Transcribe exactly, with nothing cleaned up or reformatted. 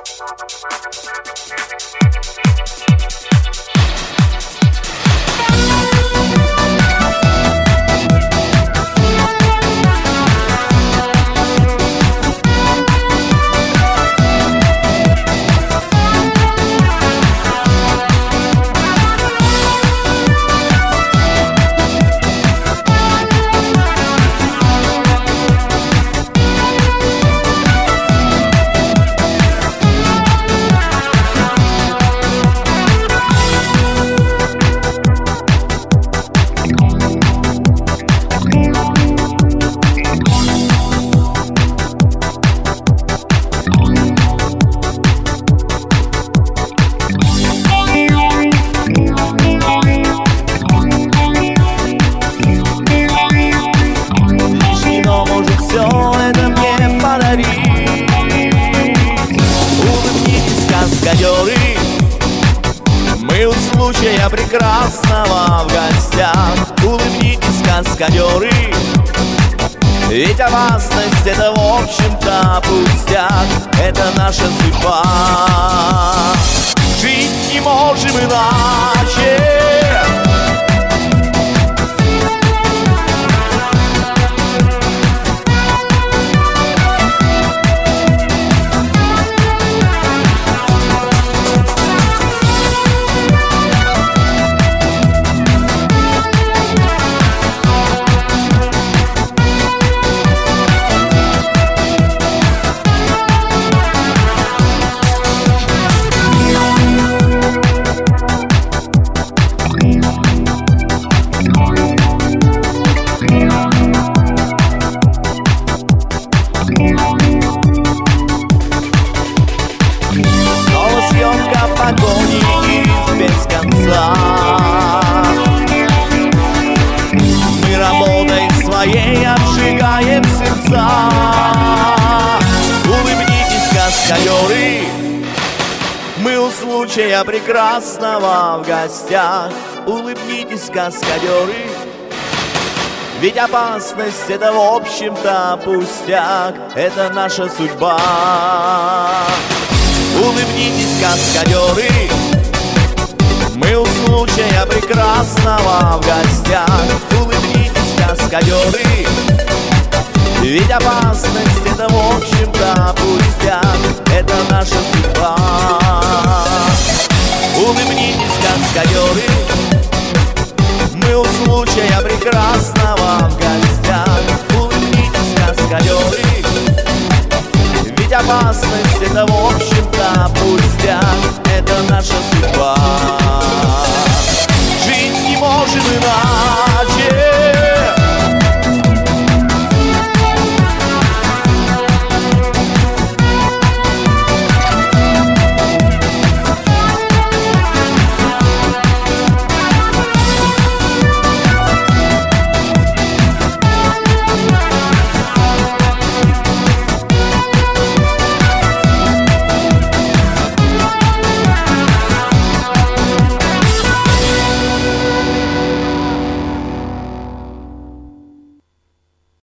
Мы у случая прекрасного в гостях. Улыбнитесь, каскадеры, ведь опасность — это, в общем-то, пустяк. Это наша судьба. Жить не можем иначе. Снова съемка погони без конца. Мы работой своей обжигаем сердца. Улыбнитесь, каскадеры, мы у случая прекрасного в гостях. Улыбнитесь, каскадеры, ведь опасность — это, в общем-то, пустяк. Это наша судьба. Улыбнитесь, каскадеры, мы у случая прекрасного в гостях. Улыбнитесь, каскадеры, ведь опасность — это, в общем-то, пустяк. Это наша судьба. Улыбнитесь, каскадеры, мы у случая прекрасного в гостях. Улыбнитесь, каскадеры, ведь опасность — это, в общем-то, пустяк. Это наша судьба. Жить не можем иначе.